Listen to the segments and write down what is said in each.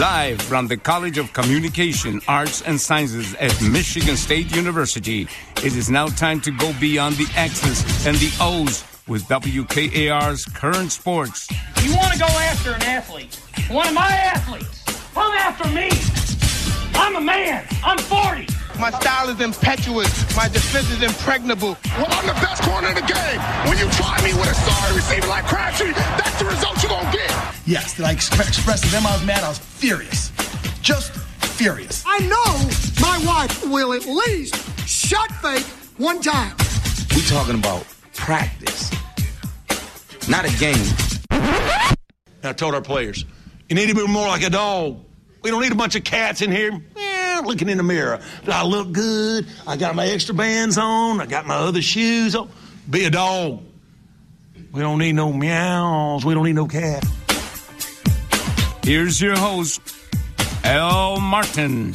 Live from the College of Communication, Arts, and Sciences at Michigan State University, it is now time to go beyond the X's and the O's with WKAR's Current Sports. You want to go after an athlete, one of my athletes, come after me. I'm a man. I'm 40. My style is impetuous. My defense is impregnable. Well, I'm the best corner in the game. When you try me with a sorry receiver like Crabtree, that's the result you're going to get. Yes, did I express to them I was mad? I was furious. Just furious. I know my wife will at least shot fake one time. We talking about practice, not a game. I told our players, you need to be more like a dog. We don't need a bunch of cats in here looking in the mirror. Do I look good? I got my extra bands on. I got my other shoes on. Be a dog. We don't need no meows. We don't need no cat. Here's your host, Al Martin.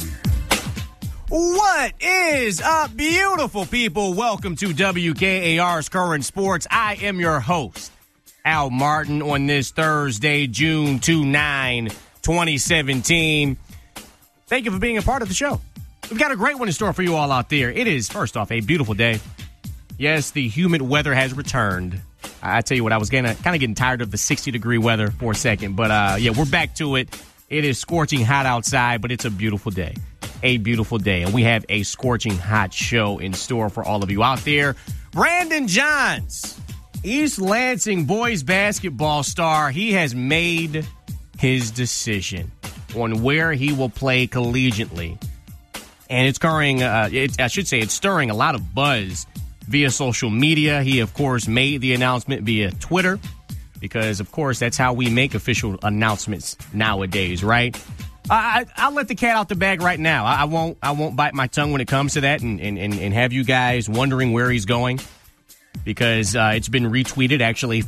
What is up, beautiful people? Welcome to WKAR's Current Sports. I am your host, Al Martin, on this Thursday, June 29, 2017. Thank you for being a part of the show. We've got a great one in store for you all out there. It is, first off, a beautiful day. Yes, the humid weather has returned. I tell you what, I was kind of getting tired of the 60-degree weather for a second. But, yeah, we're back to it. It is scorching hot outside, but it's a beautiful day. A beautiful day. And we have a scorching hot show in store for all of you out there. Brandon Johns, East Lansing boys basketball star. He has made his decision on where he will play collegiately. And it's stirring a lot of buzz via social media. He, of course, made the announcement via Twitter because, of course, that's how we make official announcements nowadays, right? I'll let the cat out the bag right now. I won't bite my tongue when it comes to that and have you guys wondering where he's going because it's been retweeted actually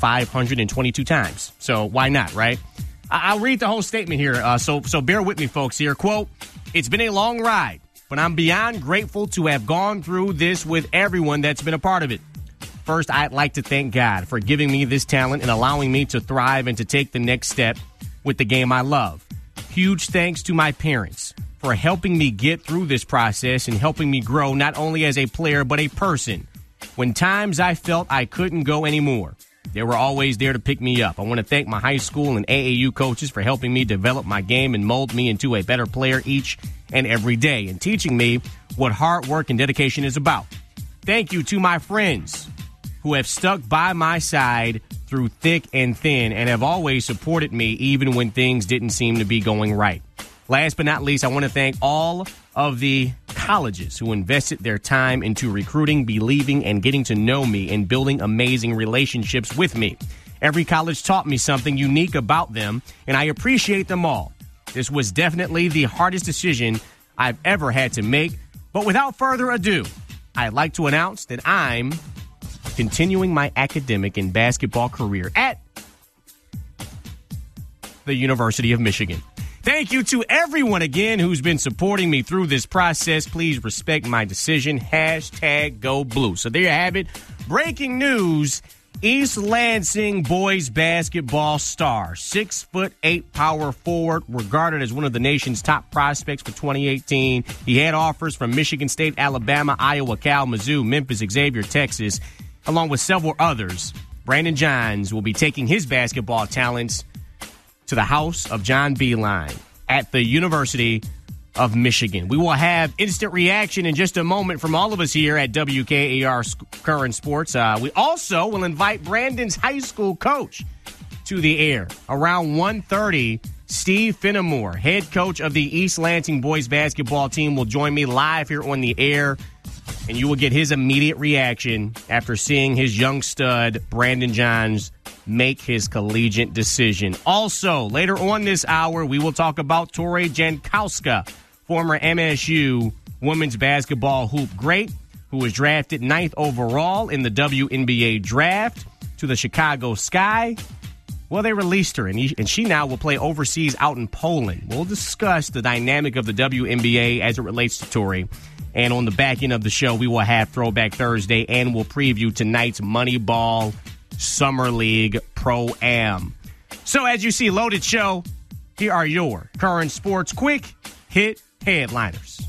522 times. So why not, right? I'll read the whole statement here, so bear with me, folks, here. Quote, "It's been a long ride, but I'm beyond grateful to have gone through this with everyone that's been a part of it. First, I'd like to thank God for giving me this talent and allowing me to thrive and to take the next step with the game I love. Huge thanks to my parents for helping me get through this process and helping me grow not only as a player but a person. When times I felt I couldn't go anymore, they were always there to pick me up. I want to thank my high school and AAU coaches for helping me develop my game and mold me into a better player each and every day and teaching me what hard work and dedication is about. Thank you to my friends who have stuck by my side through thick and thin and have always supported me even when things didn't seem to be going right. Last but not least, I want to thank all of the colleges who invested their time into recruiting, believing, and getting to know me and building amazing relationships with me. Every college taught me something unique about them, and I appreciate them all. This was definitely the hardest decision I've ever had to make, but without further ado, I'd like to announce that I'm continuing my academic and basketball career at the University of Michigan. Thank you to everyone again who's been supporting me through this process. Please respect my decision. Hashtag Go Blue. So there you have it. Breaking news. East Lansing boys basketball star, 6'8" power forward, regarded as one of the nation's top prospects for 2018. He had offers from Michigan State, Alabama, Iowa, Cal, Mizzou, Memphis, Xavier, Texas, along with several others. Brandon Johns will be taking his basketball talents to the house of John Beilein at the University of Michigan. We will have instant reaction in just a moment from all of us here at WKAR Current Sports. We also will invite Brandon's high school coach to the air. Around 1:30, Steve Fenimore, head coach of the East Lansing boys basketball team, will join me live here on the air, and you will get his immediate reaction after seeing his young stud, Brandon Johns, make his collegiate decision. Also, later on this hour, we will talk about Tori Jankowska, former MSU women's basketball hoop great, who was drafted 9th overall in the WNBA draft to the Chicago Sky. Well, they released her, and she now will play overseas out in Poland. We'll discuss the dynamic of the WNBA as it relates to Tori. And on the back end of the show, we will have Throwback Thursday, and we'll preview tonight's Moneyball Summer League Pro-Am. So as you see, loaded show. here are your current sports quick hit headliners.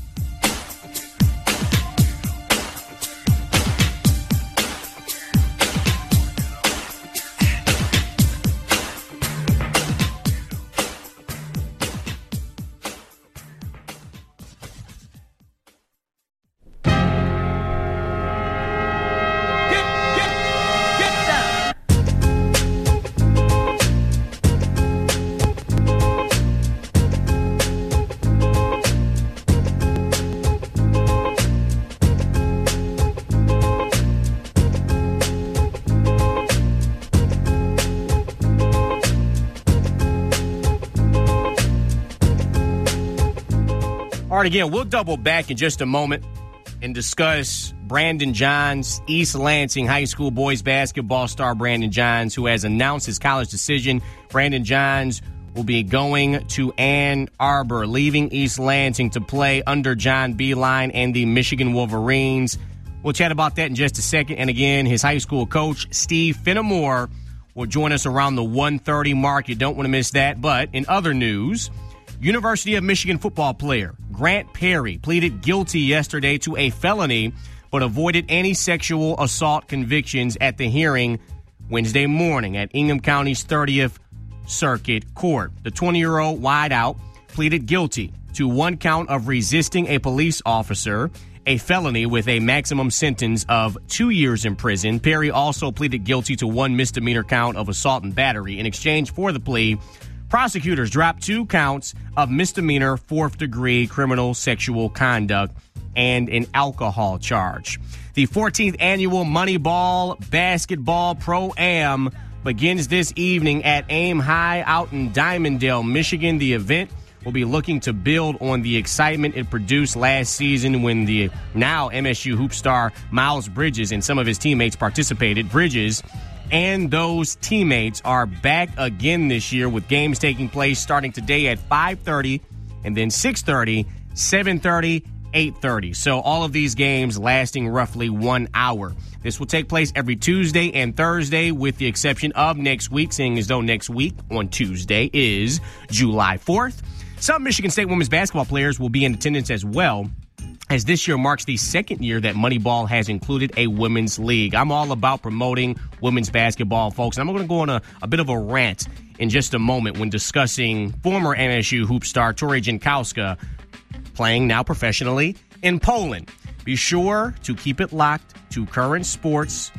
All right, again, we'll double back in just a moment and discuss Brandon Johns, East Lansing High School boys basketball star Brandon Johns, who has announced his college decision. Brandon Johns will be going to Ann Arbor, leaving East Lansing to play under John Beilein and the Michigan Wolverines. We'll chat about that in just a second. And again, his high school coach, Steve Finnemore, will join us around the 1:30 mark. You don't want to miss that. But in other news, University of Michigan football player Grant Perry pleaded guilty yesterday to a felony, but avoided any sexual assault convictions at the hearing Wednesday morning at Ingham County's 30th Circuit Court. The 20-year-old wideout pleaded guilty to one count of resisting a police officer, a felony with a maximum sentence of 2 years in prison. Perry also pleaded guilty to one misdemeanor count of assault and battery. In exchange for the plea, prosecutors dropped 2 counts of misdemeanor fourth-degree criminal sexual conduct and an alcohol charge. The 14th annual Moneyball Basketball Pro-Am begins this evening at Aim High out in Dimondale, Michigan. The event will be looking to build on the excitement it produced last season when the now MSU hoop star Miles Bridges and some of his teammates participated. Bridges and those teammates are back again this year, with games taking place starting today at 5:30 and then 6:30, 7:30, 8:30. So all of these games lasting roughly 1 hour. This will take place every Tuesday and Thursday, with the exception of next week, seeing as though next week on Tuesday is July 4th. Some Michigan State women's basketball players will be in attendance as well, as this year marks the second year that Moneyball has included a women's league. I'm all about promoting women's basketball, folks. And I'm going to go on a bit of a rant in just a moment when discussing former MSU hoop star Tori Jankowska, playing now professionally in Poland. Be sure to keep it locked to Current Sports,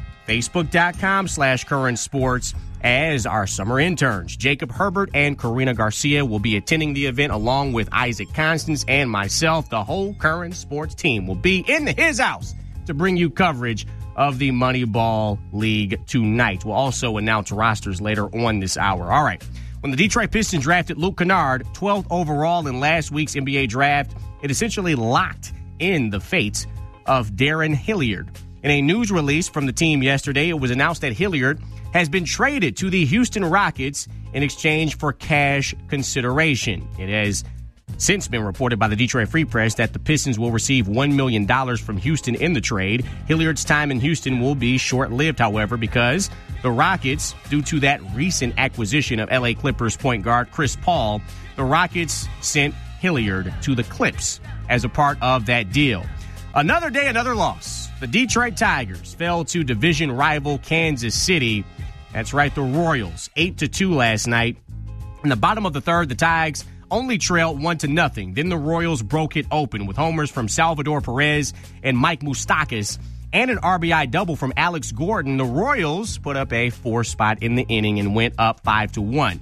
Facebook.com/Current Sports, as our summer interns, Jacob Herbert and Karina Garcia, will be attending the event along with Isaac Constance and myself. The whole Current Sports team will be in his house to bring you coverage of the Moneyball League tonight. We'll also announce rosters later on this hour. All right. When the Detroit Pistons drafted Luke Kennard, 12th overall in last week's NBA draft, it essentially locked in the fate of Darren Hilliard. In a news release from the team yesterday, it was announced that Hilliard has been traded to the Houston Rockets in exchange for cash consideration. It has since been reported by the Detroit Free Press that the Pistons will receive $1 million from Houston in the trade. Hilliard's time in Houston will be short-lived, however, because the Rockets, due to that recent acquisition of LA Clippers point guard Chris Paul, the Rockets sent Hilliard to the Clips as a part of that deal. Another day, another loss. The Detroit Tigers fell to division rival Kansas City. That's right, the Royals, 8-2 last night. In the bottom of the third, the Tigers only trailed 1-0. Then the Royals broke it open with homers from Salvador Perez and Mike Moustakas and an RBI double from Alex Gordon. The Royals put up a 4 spot in the inning and went up 5-1.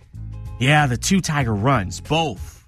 Yeah, the 2 Tiger runs, both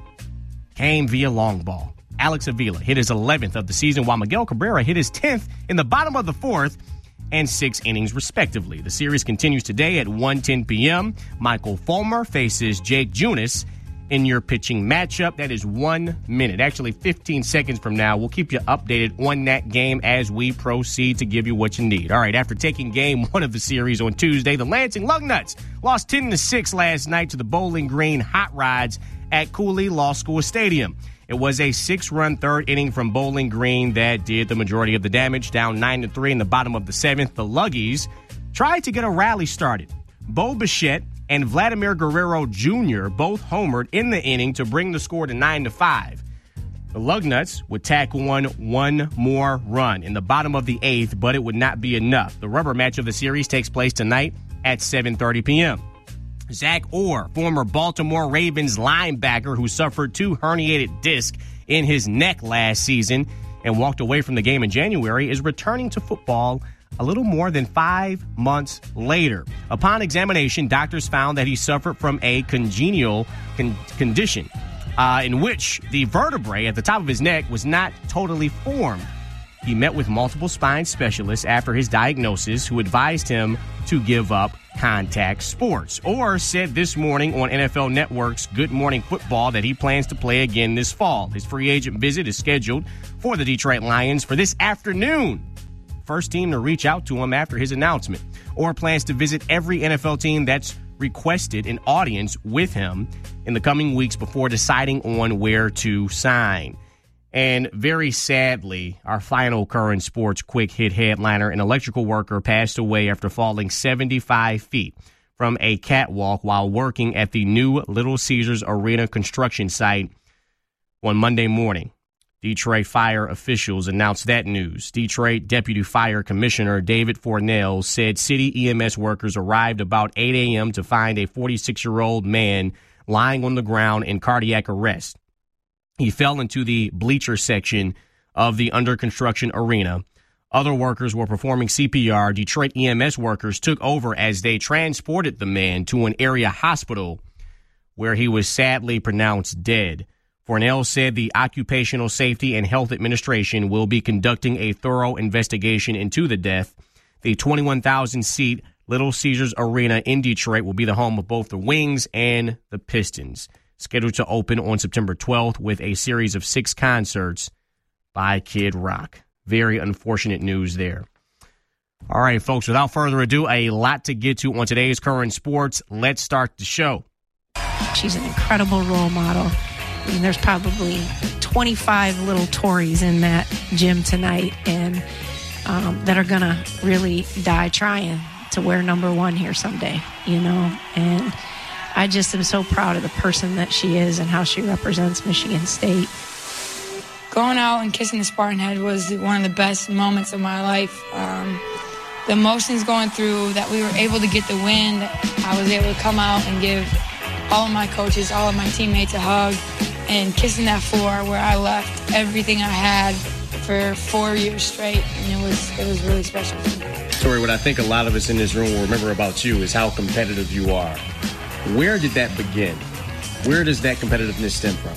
came via long ball. Alex Avila hit his 11th of the season, while Miguel Cabrera hit his 10th in the bottom of the 4th and 6 innings, respectively. The series continues today at 1:10 p.m. Michael Fulmer faces Jake Junis in your pitching matchup. That is 1 minute, actually 15 seconds from now. We'll keep you updated on that game as we proceed to give you what you need. All right, after taking game 1 of the series on Tuesday, the Lansing Lugnuts lost 10-6 last night to the Bowling Green Hot Rods at Cooley Law School Stadium. It was a 6-run third inning from Bowling Green that did the majority of the damage. Down 9-3 in the bottom of the 7th, the Luggies tried to get a rally started. Bo Bichette and Vladimir Guerrero Jr. both homered in the inning to bring the score to 9-5. The Lugnuts would tack on one more run in the bottom of the 8th, but it would not be enough. The rubber match of the series takes place tonight at 7:30 p.m. Zach Orr, former Baltimore Ravens linebacker who suffered 2 herniated discs in his neck last season and walked away from the game in January, is returning to football a little more than 5 months later. Upon examination, doctors found that he suffered from a congenital condition in which the vertebrae at the top of his neck was not totally formed. He met with multiple spine specialists after his diagnosis, who advised him to give up contact sports. Orr said this morning on NFL Network's Good Morning Football that he plans to play again this fall. His free agent visit is scheduled for the Detroit Lions for this afternoon. First team to reach out to him after his announcement. Orr plans to visit every NFL team that's requested an audience with him in the coming weeks before deciding on where to sign. And very sadly, our final current sports quick hit headliner, an electrical worker, passed away after falling 75 feet from a catwalk while working at the new Little Caesars Arena construction site on Monday morning. Detroit fire officials announced that news. Detroit Deputy Fire Commissioner David Fornell said city EMS workers arrived about 8 a.m. to find a 46-year-old man lying on the ground in cardiac arrest. He fell into the bleacher section of the under-construction arena. Other workers were performing CPR. Detroit EMS workers took over as they transported the man to an area hospital where he was sadly pronounced dead. Fornell said the Occupational Safety and Health Administration will be conducting a thorough investigation into the death. The 21,000-seat Little Caesars Arena in Detroit will be the home of both the Wings and the Pistons, scheduled to open on September 12th with a series of 6 concerts by Kid Rock. Very unfortunate news there. All right, folks, without further ado, a lot to get to on today's current sports. Let's start the show. She's an incredible role model. I mean, there's probably 25 little Tories in that gym tonight and that are going to really die trying to wear number 1 here someday, you know. And I just am so proud of the person that she is and how she represents Michigan State. Going out and kissing the Spartan head was one of the best moments of my life. The emotions going through that we were able to get the win, I was able to come out and give all of my coaches, all of my teammates a hug, and kissing that floor where I left everything I had for 4 years straight, and it was really special for me. Tori, what I think a lot of us in this room will remember about you is how competitive you are. Where did that begin? Where does that competitiveness stem from?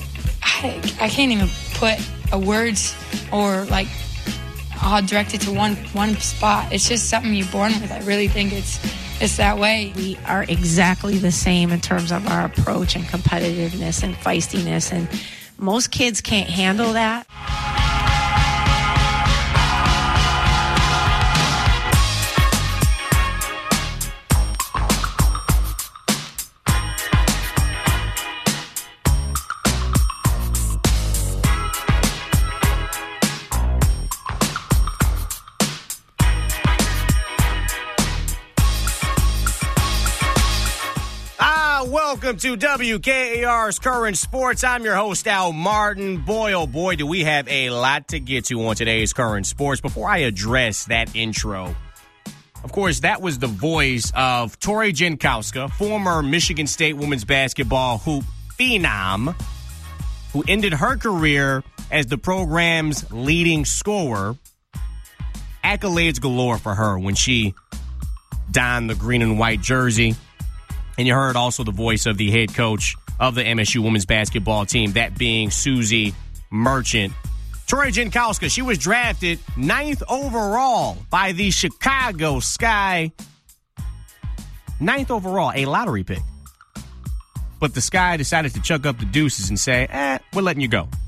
I can't even put a words or like all directed to one spot. It's just something you're born with. I really think it's that way. We are exactly the same in terms of our approach and competitiveness and feistiness, and most kids can't handle that. Welcome to WKAR's Current Sports. I'm your host, Al Martin. Boy, oh boy, do we have a lot to get to on today's Current Sports. Before I address that intro, of course, that was the voice of Tori Jankowska, former Michigan State women's basketball hoop phenom, who ended her career as the program's leading scorer. Accolades galore for her when she donned the green and white jersey. And you heard also the voice of the head coach of the MSU women's basketball team, that being Susie Merchant. Tori Jankowska, she was drafted 9th overall by the Chicago Sky. 9th overall, a lottery pick. But the Sky decided to chuck up the deuces and say, we're letting you go.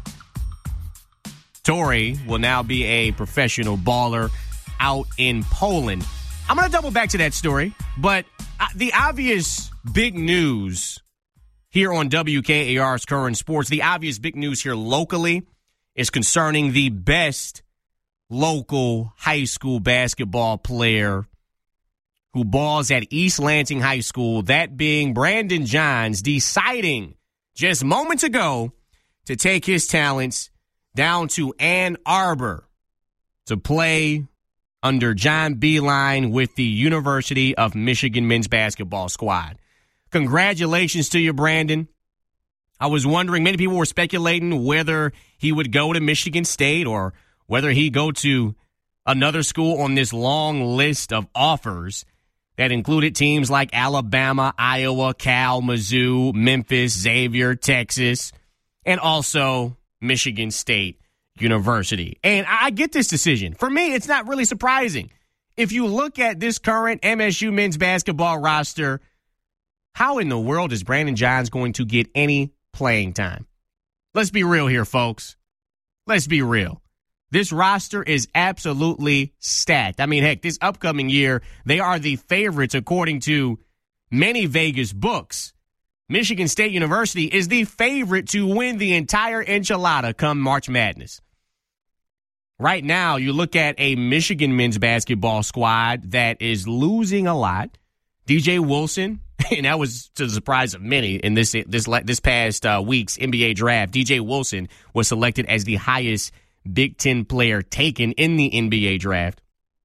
Tori will now be a professional baller out in Poland. I'm going to double back to that story, but the obvious big news here on WKAR's Current Sports, the obvious big news here locally is concerning the best local high school basketball player who balls at East Lansing High School, that being Brandon Johns, deciding just moments ago to take his talents down to Ann Arbor to play under John Beilein with the University of Michigan men's basketball squad. Congratulations to you, Brandon. I was wondering, many people were speculating whether he would go to Michigan State or whether he'd go to another school on this long list of offers that included teams like Alabama, Iowa, Cal, Mizzou, Memphis, Xavier, Texas, and also Michigan State University. And I get this decision. For me, it's not really surprising. If you look at this current MSU men's basketball roster, how in the world is Brandon Johns going to get any playing time? Let's be real here, folks. Let's be real. This roster is absolutely stacked. I mean, heck, this upcoming year, they are the favorites according to many Vegas books. Michigan State University is the favorite to win the entire enchilada come March Madness. Right now, you look at a Michigan men's basketball squad that is losing a lot. DJ Wilson, and that was to the surprise of many in this past week's NBA draft. DJ Wilson was selected as the highest Big Ten player taken in the NBA draft.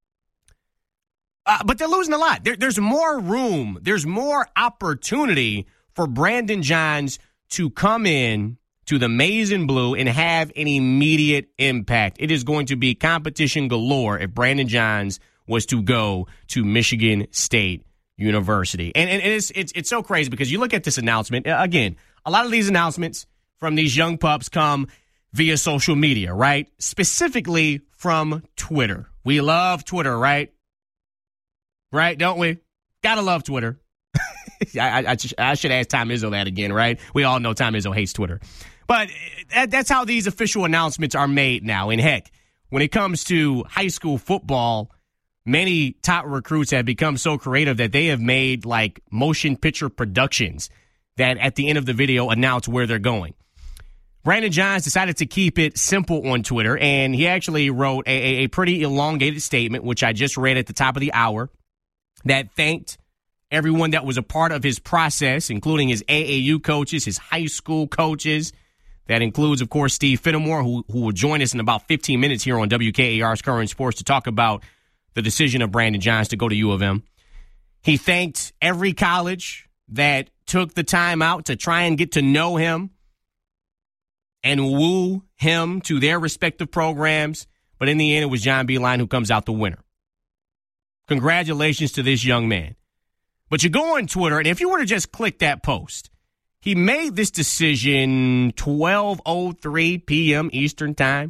But they're losing a lot. There's more room. There's more opportunity for Brandon Johns to come in to the maize and blue and have an immediate impact. It is going to be competition galore if Brandon Johns was to go to Michigan State University. And it's so crazy because you look at this announcement. Again, a lot of these announcements from these young pups come via social media, right? Specifically from Twitter. We love Twitter, right? Right, don't we? Gotta love Twitter. I should ask Tom Izzo that again, right? We all know Tom Izzo hates Twitter. But that's how these official announcements are made now. And heck, when it comes to high school football, many top recruits have become so creative that they have made like motion picture productions that at the end of the video announce where they're going. Brandon Johns decided to keep it simple on Twitter, and he actually wrote a pretty elongated statement, which I just read at the top of the hour, that thanked everyone that was a part of his process, including his AAU coaches, his high school coaches. That includes, of course, Steve Fenimore, who will join us in about 15 minutes here on WKAR's Current Sports to talk about the decision of Brandon Johns to go to U of M. He thanked every college that took the time out to try and get to know him and woo him to their respective programs. But in the end, it was John Beilein who comes out the winner. Congratulations to this young man. But you go on Twitter, and if you were to just click that post, he made this decision 12:03 p.m. Eastern Time.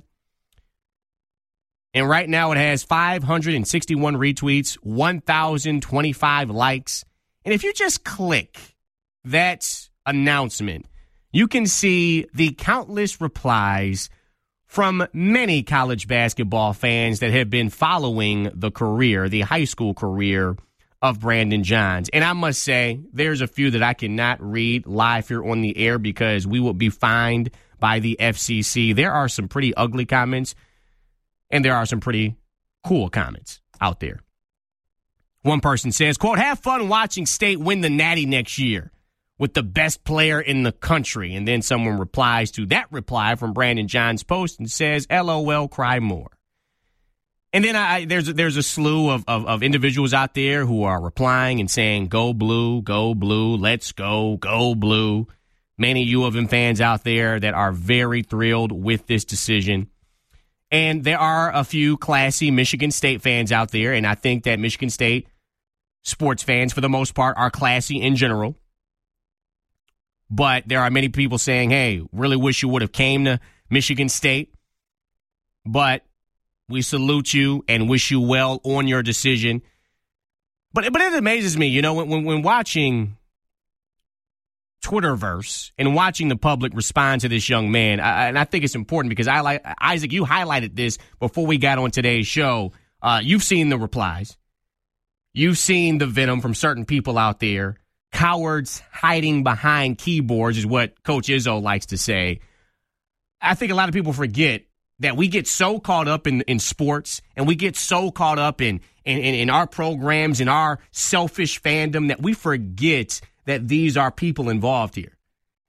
And right now it has 561 retweets, 1,025 likes. And if you just click that announcement, you can see the countless replies from many college basketball fans that have been following the high school career of Brandon Johns. And I must say, there's a few that I cannot read live here on the air because we will be fined by the FCC. There are some pretty ugly comments, and there are some pretty cool comments out there. One person says, quote, "Have fun watching State win the Natty next year with the best player in the country." And then someone replies to that reply from Brandon Johns' post and says, "LOL, cry more." And then there's a slew of individuals out there who are replying and saying, go blue, let's go blue. Many U of M fans out there that are very thrilled with this decision. And there are a few classy Michigan State fans out there, and I think that Michigan State sports fans, for the most part, are classy in general. But there are many people saying, hey, really wish you would have came to Michigan State. But we salute you and wish you well on your decision. But it amazes me, when watching Twitterverse and watching the public respond to this young man, and I think it's important because Isaac, you highlighted this before we got on today's show. You've seen the replies. You've seen the venom from certain people out there. Cowards hiding behind keyboards is what Coach Izzo likes to say. I think a lot of people forget that we get so caught up in sports, and we get so caught up in our programs, in our selfish fandom, that we forget that these are people involved here.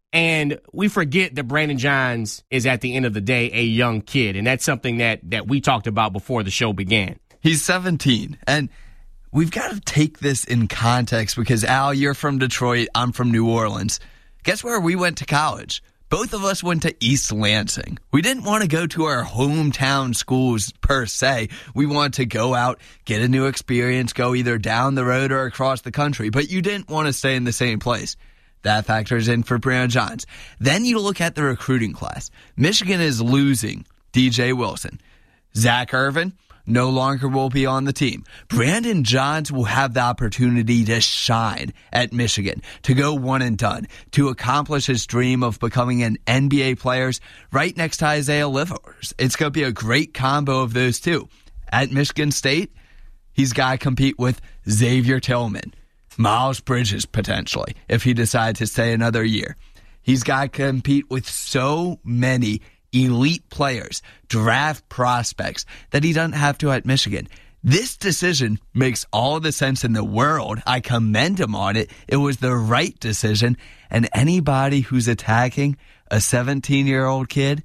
And we forget that Brandon Johns is, at the end of the day, a young kid. And that's something that we talked about before the show began. He's 17. And we've got to take this in context because, Al, you're from Detroit. I'm from New Orleans. Guess where we went to college? Both of us went to East Lansing. We didn't want to go to our hometown schools per se. We wanted to go out, get a new experience, go either down the road or across the country. But you didn't want to stay in the same place. That factors in for Brandon Johns. Then you look at the recruiting class. Michigan is losing DJ Wilson. Zach Irvin no longer will be on the team. Brandon Johns will have the opportunity to shine at Michigan, to go one and done, to accomplish his dream of becoming an NBA player right next to Isaiah Livers. It's going to be a great combo of those two. At Michigan State, he's got to compete with Xavier Tillman, Miles Bridges potentially, if he decides to stay another year. He's got to compete with so many elite players, draft prospects, that he doesn't have to at Michigan. This decision makes all the sense in the world. I commend him on it. It was the right decision. And anybody who's attacking a 17-year-old kid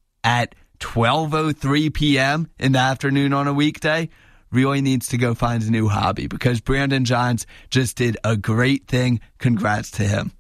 at 12:03 p.m. in the afternoon on a weekday really needs to go find a new hobby, because Brandon Johns just did a great thing. Congrats to him.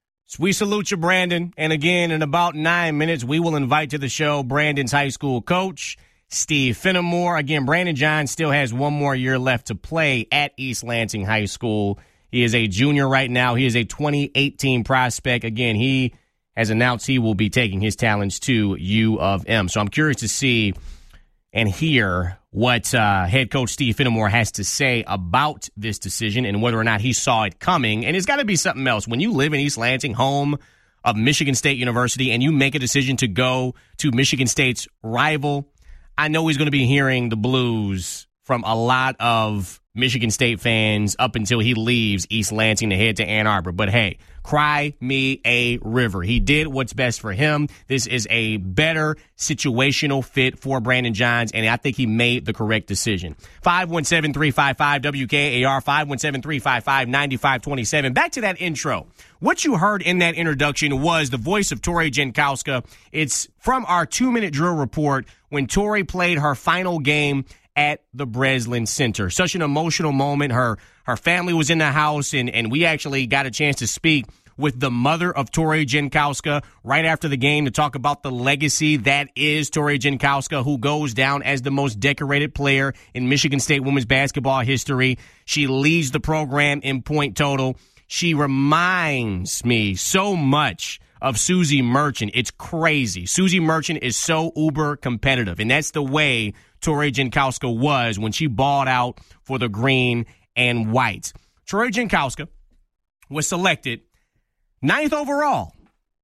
We salute you, Brandon. And again, in about 9 minutes, we will invite to the show Brandon's high school coach, Steve Fenimore. Again, Brandon Johns still has one more year left to play at East Lansing High School. He is a junior right now. He is a 2018 prospect. Again, he has announced he will be taking his talents to U of M. So I'm curious to see and hear what head coach Steve Fenimore has to say about this decision and whether or not he saw it coming. And it's got to be something else. When you live in East Lansing, home of Michigan State University, and you make a decision to go to Michigan State's rival, I know he's going to be hearing the blues from a lot of Michigan State fans up until he leaves East Lansing to head to Ann Arbor. But hey, cry me a river. He did what's best for him. This is a better situational fit for Brandon Johns, and I think he made the correct decision. 517-355-WKAR, 517-355-9527. Back to that intro. What you heard in that introduction was the voice of Tori Jankowska. It's from our 2-minute drill report when Tori played her final game at the Breslin Center. Such an emotional moment. Her family was in the house, and we actually got a chance to speak with the mother of Tori Jankowska right after the game to talk about the legacy that is Tori Jankowska, who goes down as the most decorated player in Michigan State women's basketball history. She leads the program in point total. She reminds me so much of Susie Merchant. It's crazy. Susie Merchant is so uber competitive, and that's the way Tori Jankowska was when she balled out for the green and white. Tori Jankowska was selected 9th overall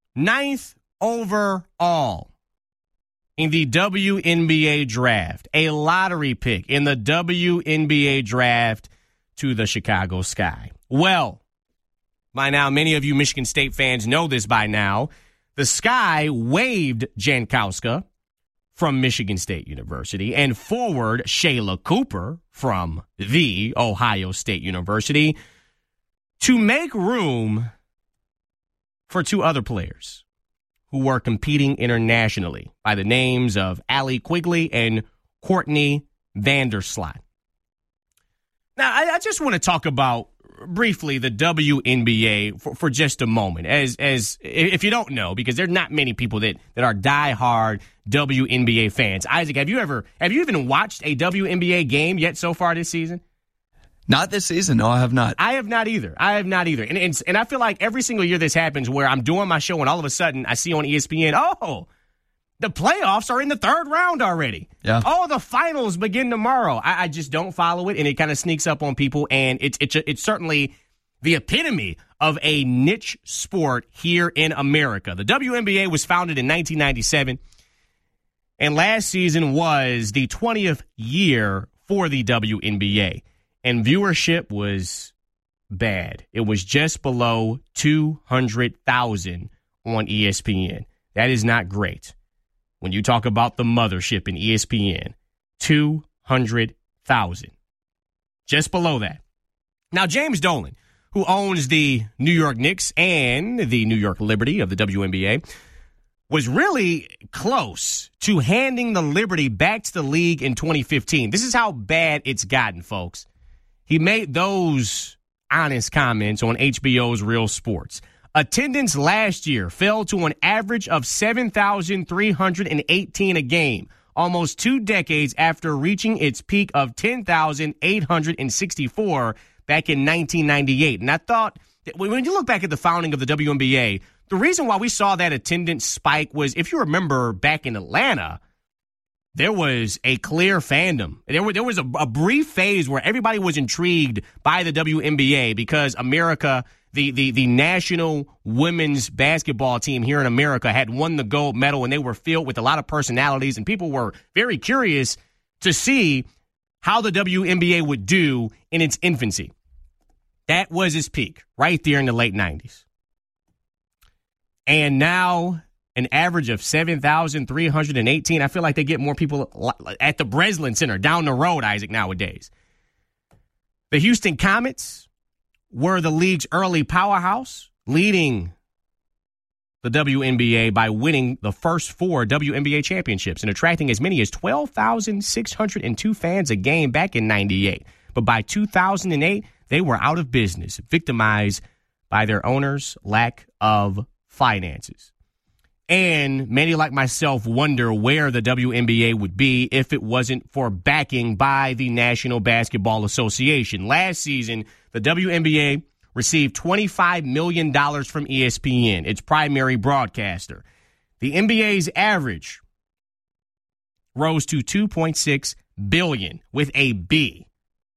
in the WNBA draft, a lottery pick in the WNBA draft to the Chicago Sky. Well, by now, many of you Michigan State fans know this by now. The Sky waived Jankowska from Michigan State University and forward Shayla Cooper from the Ohio State University to make room for two other players who were competing internationally by the names of Allie Quigley and Courtney Vandersloot. Now, I just want to talk about briefly the WNBA for just a moment, as if you don't know, because there are not many people that are diehard WNBA fans. Isaac, have you even watched a WNBA game yet so far this season? Not this season. No, I have not. I have not either. And I feel like every single year this happens where I'm doing my show and all of a sudden I see on ESPN, oh, the playoffs are in the third round already. Yeah. Oh, the finals begin tomorrow. I just don't follow it, and it kind of sneaks up on people, and it's certainly the epitome of a niche sport here in America. The WNBA was founded in 1997, and last season was the 20th year for the WNBA, and viewership was bad. It was just below 200,000 on ESPN. That is not great. when you talk about the mothership in ESPN, 200,000. Just below that. Now, James Dolan, who owns the New York Knicks and the New York Liberty of the WNBA, was really close to handing the Liberty back to the league in 2015. This is how bad it's gotten, folks. He made those honest comments on HBO's Real Sports. Attendance last year fell to an average of 7,318 a game, almost 2 decades after reaching its peak of 10,864 back in 1998. And I thought that when you look back at the founding of the WNBA, the reason why we saw that attendance spike was, if you remember back in Atlanta, there was a clear fandom. There was a brief phase where everybody was intrigued by the WNBA because America, the national women's basketball team here in America, had won the gold medal, and they were filled with a lot of personalities, and people were very curious to see how the WNBA would do in its infancy. That was its peak right there in the late 90s. And now an average of 7,318. I feel like they get more people at the Breslin Center down the road, Isaac, nowadays. The Houston Comets were the league's early powerhouse, leading the WNBA by winning the first 4 WNBA championships and attracting as many as 12,602 fans a game back in 98. But by 2008, they were out of business, victimized by their owners' lack of finances. And many like myself wonder where the WNBA would be if it wasn't for backing by the National Basketball Association. Last season, the WNBA received $25 million from ESPN, its primary broadcaster. The NBA's average rose to $2.6 billion with a B.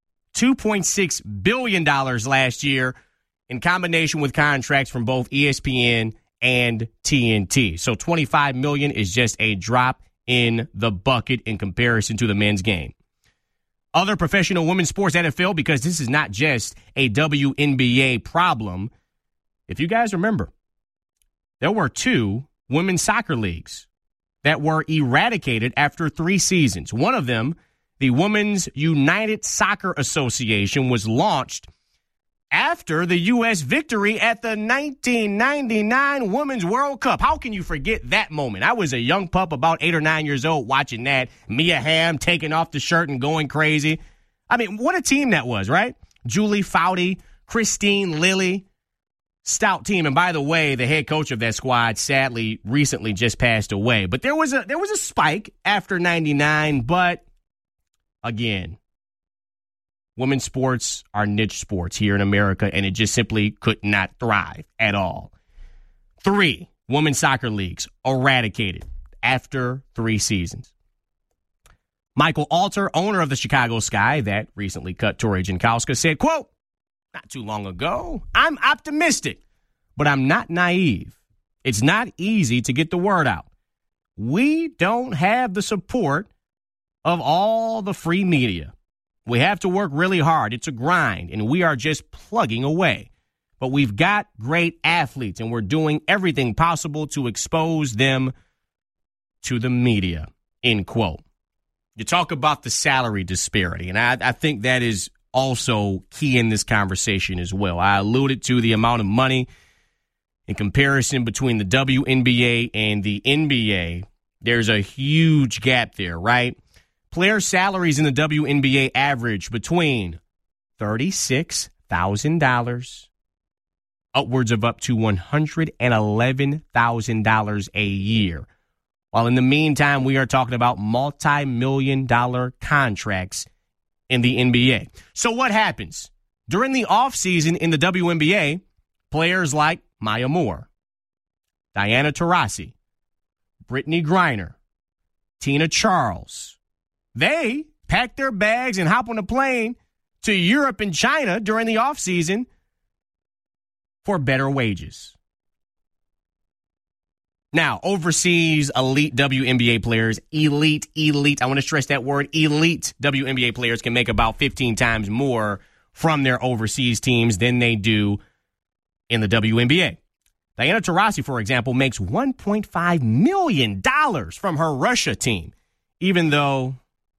$2.6 billion last year in combination with contracts from both ESPN and TNT. So $25 million is just a drop in the bucket in comparison to the men's game. Other professional women's sports, NFL, because this is not just a WNBA problem. If you guys remember, there were 2 women's soccer leagues that were eradicated after 3 seasons. One of them, the Women's United Soccer Association, was launched after the U.S. victory at the 1999 Women's World Cup. How can you forget that moment? I was a young pup, about 8 or 9 years old, watching that. Mia Hamm taking off the shirt and going crazy. I mean, what a team that was, right? Julie Foudy, Christine Lilly, stout team. And by the way, the head coach of that squad sadly recently just passed away. But there was a spike after 99, but again, women's sports are niche sports here in America, and it just simply could not thrive at all. 3 women's soccer leagues eradicated after 3 seasons. Michael Alter, owner of the Chicago Sky that recently cut Tori Jankowska, said, quote, "Not too long ago, I'm optimistic, but I'm not naive. It's not easy to get the word out. We don't have the support of all the free media. We have to work really hard. It's a grind, and we are just plugging away. But we've got great athletes, and we're doing everything possible to expose them to the media," end quote. You talk about the salary disparity, and I think that is also key in this conversation as well. I alluded to the amount of money in comparison between the WNBA and the NBA. There's a huge gap there, right? Player salaries in the WNBA average between $36,000 upwards of up to $111,000 a year. While in the meantime, we are talking about multi-million-dollar contracts in the NBA. So what happens? During the offseason in the WNBA, players like Maya Moore, Diana Taurasi, Brittany Griner, Tina Charles, they pack their bags and hop on a plane to Europe and China during the offseason for better wages. Now, overseas elite WNBA players, elite, I want to stress that word, elite WNBA players can make about 15 times more from their overseas teams than they do in the WNBA. Diana Taurasi, for example, makes $1.5 million from her Russia team, even though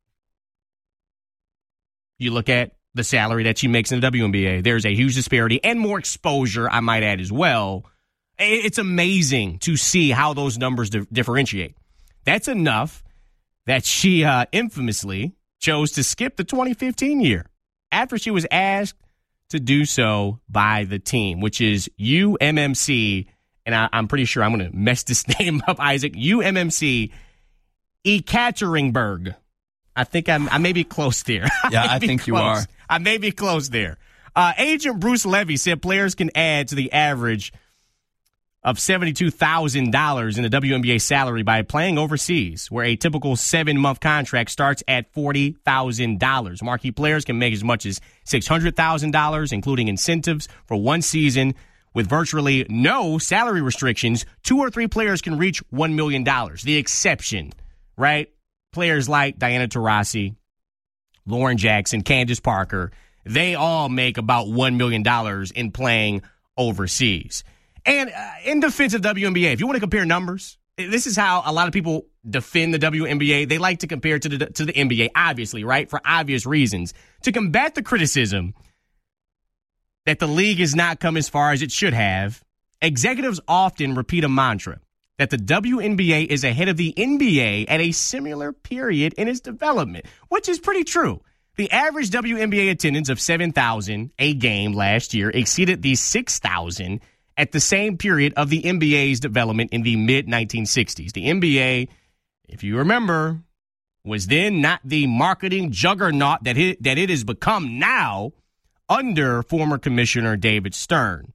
you look at the salary that she makes in the WNBA. There's a huge disparity and more exposure, I might add as well. It's amazing to see how those numbers differentiate. That's enough that she infamously chose to skip the 2015 year after she was asked to do so by the team, which is UMMC, and I'm pretty sure I'm going to mess this name up, Isaac, UMMC Ekaterinburg. I think I may be close there. Yeah, I think you are. I may be close there. Agent Bruce Levy said players can add to the average of $72,000 in the WNBA salary by playing overseas, where a typical 7-month contract starts at $40,000. Marquee players can make as much as $600,000, including incentives for one season. With virtually no salary restrictions, 2 or 3 players can reach $1 million. The exception, right? Players like Diana Taurasi, Lauren Jackson, Candace Parker, they all make about $1 million in playing overseas. And in defense of WNBA, if you want to compare numbers, this is how a lot of people defend the WNBA. They like to compare to the NBA, obviously, right? For obvious reasons. To combat the criticism that the league has not come as far as it should have, executives often repeat a mantra that the WNBA is ahead of the NBA at a similar period in its development, which is pretty true. The average WNBA attendance of 7,000 a game last year exceeded the 6,000 at the same period of the NBA's development in the mid-1960s. The NBA, if you remember, was then not the marketing juggernaut that it has become now under former Commissioner David Stern.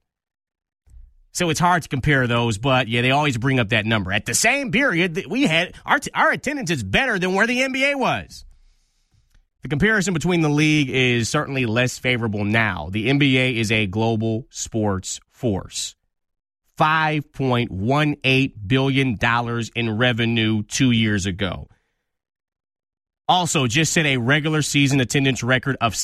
So it's hard to compare those, but yeah, they always bring up that number. At the same period that we had, our attendance is better than where the NBA was. The comparison between the league is certainly less favorable now. The NBA is a global sports force. $5.18 billion in revenue 2 years ago. Also, just set a regular season attendance record of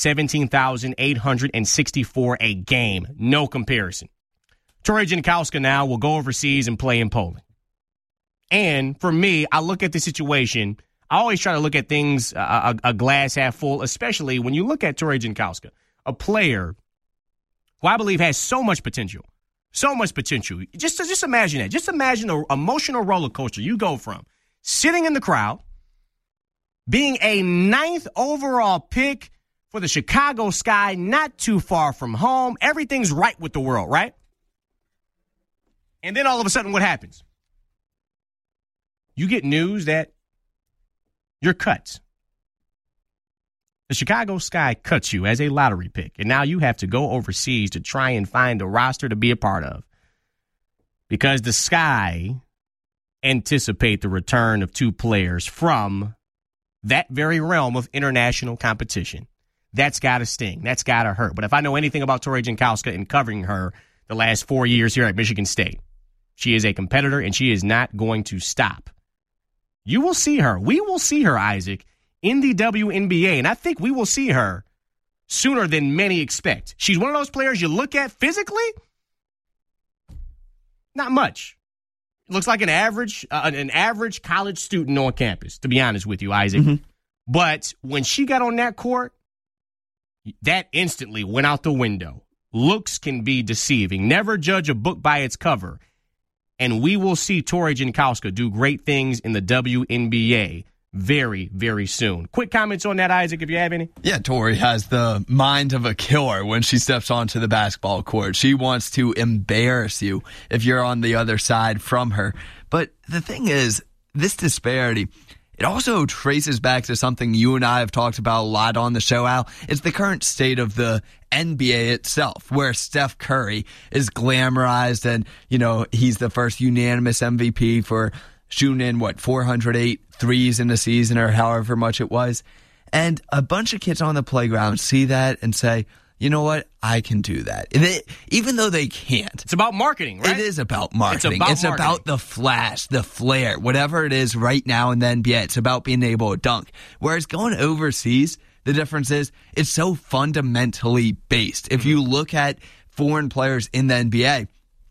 17,864 a game. No comparison. Tori Jankowska now will go overseas and play in Poland. And for me, I look at the situation. I always try to look at things a glass half full, especially when you look at Tori Jankowska, a player who I believe has so much potential. So much potential. Just imagine that. Just imagine an emotional roller coaster. You go from sitting in the crowd, being a 9th overall pick for the Chicago Sky, not too far from home. Everything's right with the world, right? And then all of a sudden, what happens? You get news that you're cut. The Chicago Sky cuts you as a lottery pick, and now you have to go overseas to try and find a roster to be a part of. Because the Sky anticipate the return of 2 players from that very realm of international competition. That's got to sting. That's got to hurt. But if I know anything about Tori Jankowska and covering her the last 4 years here at Michigan State, she is a competitor, and she is not going to stop. You will see her. We will see her, Isaac, in the WNBA, and I think we will see her sooner than many expect. She's one of those players you look at physically, not much. Looks like an average college student on campus, to be honest with you, Isaac. Mm-hmm. But when she got on that court, that instantly went out the window. Looks can be deceiving. Never judge a book by its cover. And we will see Tori Jankowska do great things in the WNBA very, very soon. Quick comments on that, Isaac, if you have any? Yeah, Tori has the mind of a killer when she steps onto the basketball court. She wants to embarrass you if you're on the other side from her. But the thing is, this disparity, it also traces back to something you and I have talked about a lot on the show, Al. It's the current state of the NBA itself, where Steph Curry is glamorized and, he's the first unanimous MVP for shooting in, 408 threes in a season or however much it was. And a bunch of kids on the playground see that and say, you know what? I can do that. Even though they can't. It's about marketing, right? It is about marketing. It's about the flash, the flair, whatever it is right now in the NBA. It's about being able to dunk. Whereas going overseas, the difference is it's so fundamentally based. If you look at foreign players in the NBA,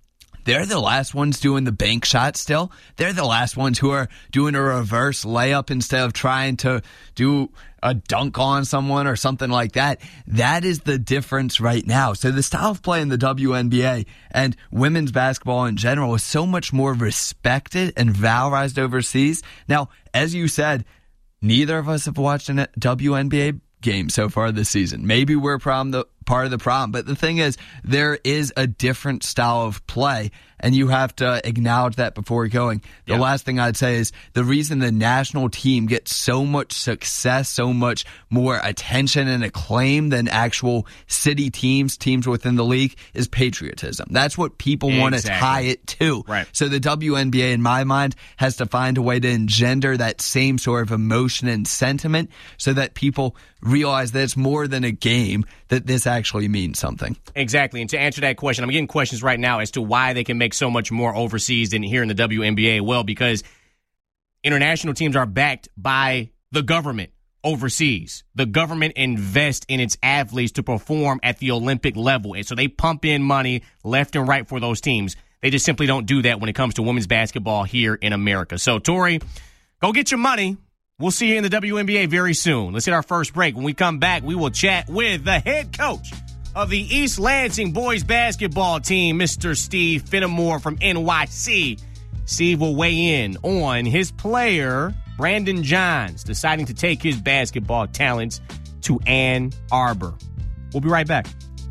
They're the last ones doing the bank shot still. They're the last ones who are doing a reverse layup instead of trying to do a dunk on someone or something like that. That is the difference right now. So the style of play in the WNBA and women's basketball in general is so much more respected and valorized overseas. Now, as you said, neither of us have watched a WNBA game so far this season. Maybe we're part of the problem, but the thing is, there is a different style of play, and you have to acknowledge that before going. The last thing I'd say is the reason the national team gets so much success, so much more attention and acclaim than actual city teams within the league is patriotism. That's what people want to tie it to. Right. So the WNBA, in my mind, has to find a way to engender that same sort of emotion and sentiment so that people realize that it's more than a game, that this actually means something. Exactly. And to answer that question, I'm getting questions right now as to why they can make so much more overseas than here in the WNBA. Well, because international teams are backed by the government overseas. The government invests in its athletes to perform at the Olympic level. And so they pump in money left and right for those teams. They just simply don't do that when it comes to women's basketball here in America. So, Tori, go get your money. We'll see you in the WNBA very soon. Let's hit our first break. When we come back, we will chat with the head coach of the East Lansing boys basketball team, Mr. Steve Fenimore from NYC. Steve will weigh in on his player, Brandon Johns, deciding to take his basketball talents to Ann Arbor. We'll be right back.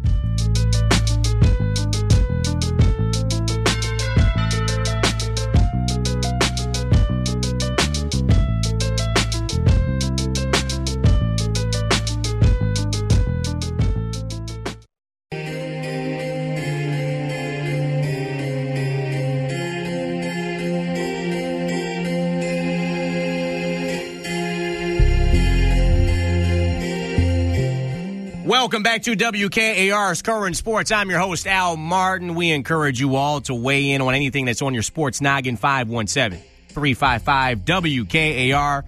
Welcome back to WKAR's Current Sports. I'm your host, Al Martin. We encourage you all to weigh in on anything that's on your sports noggin. 517-355-WKAR.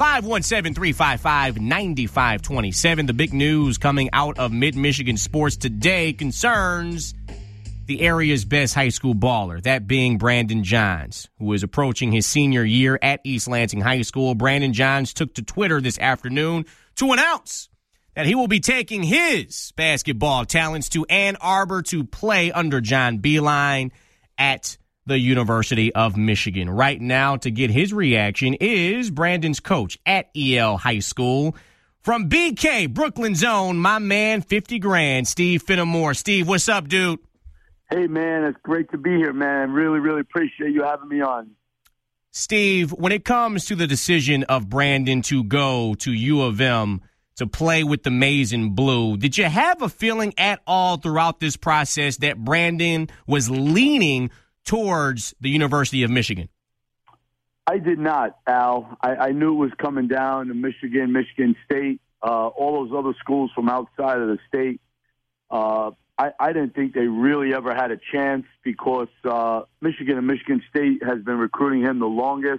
517-355-9527. The big news coming out of Mid-Michigan sports today concerns the area's best high school baller, that being Brandon Johns, who is approaching his senior year at East Lansing High School. Brandon Johns took to Twitter this afternoon to announce that he will be taking his basketball talents to Ann Arbor to play under John Beilein at the University of Michigan. Right now, to get his reaction, is Brandon's coach at EL High School. From BK, Brooklyn's own, my man, 50 grand, Steve Fenimore. Steve, what's up, dude? Hey, man, it's great to be here, man. Really, really appreciate you having me on. Steve, when it comes to the decision of Brandon to go to U of M to play with the Maize and Blue, did you have a feeling at all throughout this process that Brandon was leaning towards the University of Michigan? I did not, Al. I knew it was coming down to Michigan, Michigan State, all those other schools from outside of the state. I didn't think they really ever had a chance because Michigan and Michigan State has been recruiting him the longest.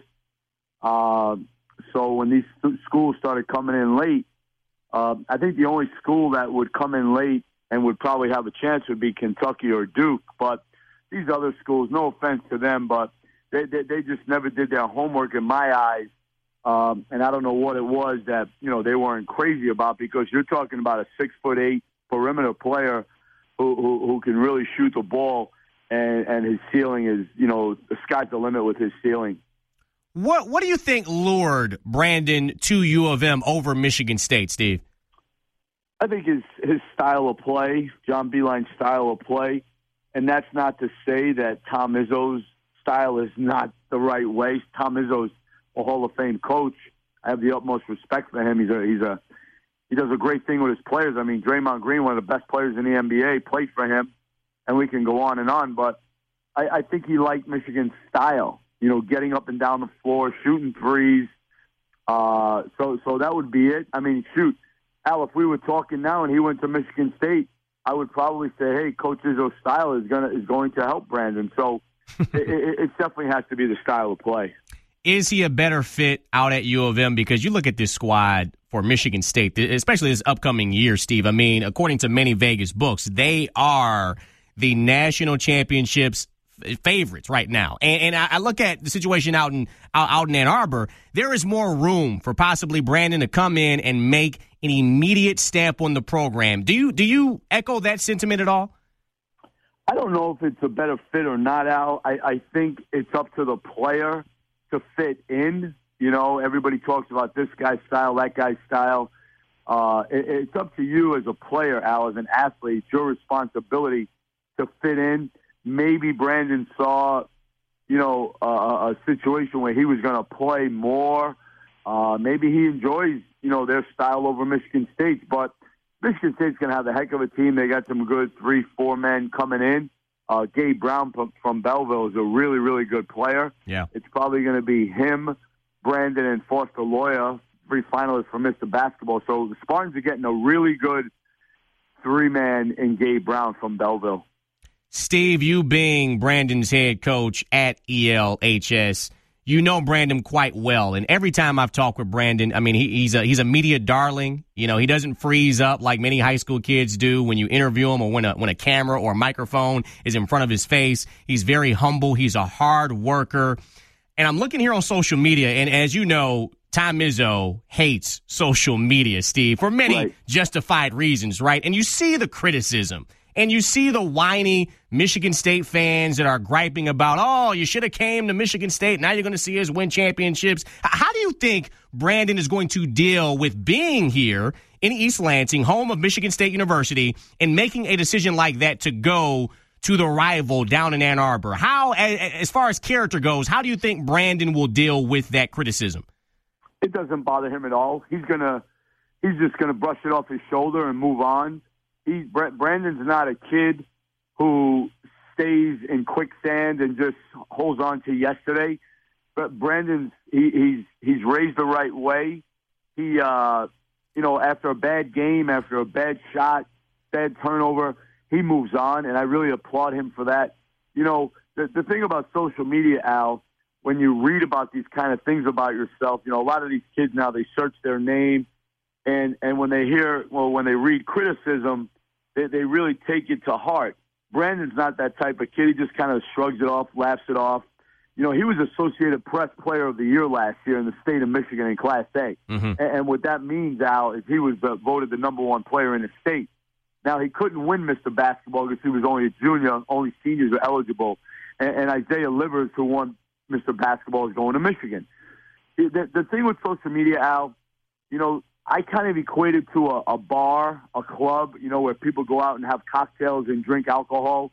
So when these schools started coming in late, I think the only school that would come in late and would probably have a chance would be Kentucky or Duke. But these other schools, no offense to them, but they just never did their homework in my eyes. And I don't know what it was that, they weren't crazy about, because you're talking about a 6'8" perimeter player who can really shoot the ball, and his ceiling is, the sky's the limit with his ceiling. What do you think lured Brandon to U of M over Michigan State, Steve? I think his style of play, John Beilein's style of play, and that's not to say that Tom Izzo's style is not the right way. Tom Izzo's a Hall of Fame coach. I have the utmost respect for him. He does a great thing with his players. I mean, Draymond Green, one of the best players in the NBA, played for him, and we can go on and on. But I think he liked Michigan's style. Getting up and down the floor, shooting threes. So that would be it. I mean, shoot, Al, if we were talking now and he went to Michigan State, I would probably say, hey, Coach Izzo's style is going to help Brandon. So it definitely has to be the style of play. Is he a better fit out at U of M? Because you look at this squad for Michigan State, especially this upcoming year, Steve. I mean, according to many Vegas books, they are the national championships favorites right now. And I look at the situation out in Ann Arbor. There is more room for possibly Brandon to come in and make an immediate stamp on the program. Do you echo that sentiment at all? I don't know if it's a better fit or not, Al. I think it's up to the player to fit in. You know, everybody talks about this guy's style, that guy's style. It's up to you as a player, Al, as an athlete. It's your responsibility to fit in. Maybe Brandon saw, a situation where he was going to play more. Maybe he enjoys, their style over Michigan State. But Michigan State's going to have a heck of a team. They got some good 3-4 men coming in. Gabe Brown from Belleville is a really, really good player. Yeah. It's probably going to be him, Brandon, and Foster Loya, 3 finalists for Mr. Basketball. So the Spartans are getting a really good 3-man in Gabe Brown from Belleville. Steve, you being Brandon's head coach at ELHS, you know Brandon quite well. And every time I've talked with Brandon, I mean, he's a media darling. He doesn't freeze up like many high school kids do when you interview him or when a camera or a microphone is in front of his face. He's very humble. He's a hard worker. And I'm looking here on social media, and as you know, Tom Izzo hates social media, Steve, for many justified reasons, right? And you see the criticism. And you see the whiny Michigan State fans that are griping about, oh, you should have came to Michigan State. Now you're going to see us win championships. How do you think Brandon is going to deal with being here in East Lansing, home of Michigan State University, and making a decision like that to go to the rival down in Ann Arbor? How, as far as character goes, how do you think Brandon will deal with that criticism? It doesn't bother him at all. He's just gonna brush it off his shoulder and move on. Brandon's not a kid who stays in quicksand and just holds on to yesterday. But Brandon's he's raised the right way. He after a bad game, after a bad shot, bad turnover, he moves on, and I really applaud him for that. The thing about social media, Al, when you read about these kind of things about yourself, a lot of these kids now, they search their name, and when they read criticism, they really take it to heart. Brandon's not that type of kid. He just kind of shrugs it off, laughs it off. He was Associated Press Player of the Year last year in the state of Michigan in Class A. Mm-hmm. And what that means, Al, is he was voted the number 1 player in the state. Now, he couldn't win Mr. Basketball because he was only a junior. Only seniors were eligible. And Isaiah Livers, who won Mr. Basketball, is going to Michigan. The thing with social media, Al, I kind of equate it to a bar, a club, where people go out and have cocktails and drink alcohol.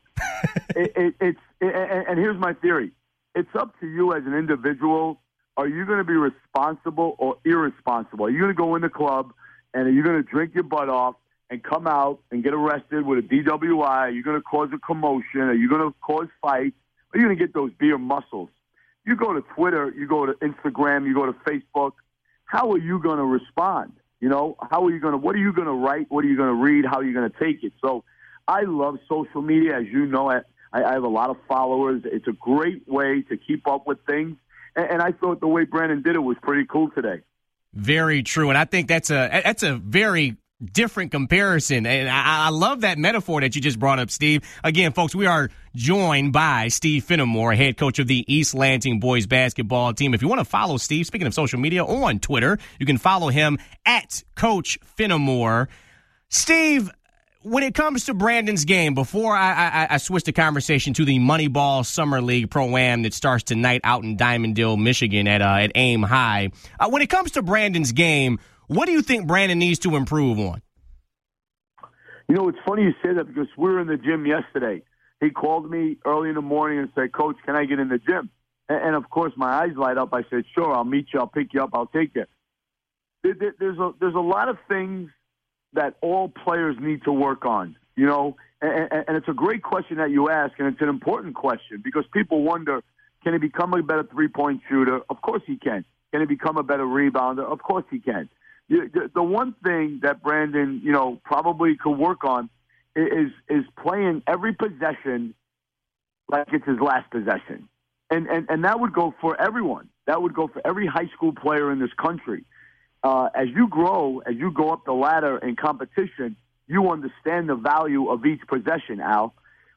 And here's my theory. It's up to you as an individual. Are you going to be responsible or irresponsible? Are you going to go in the club and are you going to drink your butt off and come out and get arrested with a DWI? Are you going to cause a commotion? Are you going to cause fights? Are you going to get those beer muscles? You go to Twitter, you go to Instagram, you go to Facebook. How are you going to respond? How are you going to, what are you going to write? What are you going to read? How are you going to take it? So I love social media. As you know, I have a lot of followers. It's a great way to keep up with things. And I thought the way Brandon did it was pretty cool today. Very true. And I think that's a very different comparison. And I love that metaphor that you just brought up, Steve. Again, folks, we are joined by Steve Finnemore, head coach of the East Lansing boys basketball team. If you want to follow Steve, speaking of social media, on Twitter, you can follow him at Coach Finnemore. Steve, when it comes to Brandon's game, before I switch the conversation to the Moneyball Summer League Pro-Am that starts tonight out in Diamondville, Michigan at Aim High, when it comes to Brandon's game, what do you think Brandon needs to improve on? It's funny you say that because we were in the gym yesterday. He called me early in the morning and said, Coach, can I get in the gym? And of course, my eyes light up. I said, sure, I'll meet you. I'll pick you up. I'll take you. There's a lot of things that all players need to work on, and it's a great question that you ask, and it's an important question because people wonder, can he become a better three-point shooter? Of course he can. Can he become a better rebounder? Of course he can. The one thing that Brandon, probably could work on is playing every possession like it's his last possession. And that would go for everyone. That would go for every high school player in this country. As you grow, as you go up the ladder in competition, you understand the value of each possession, Al.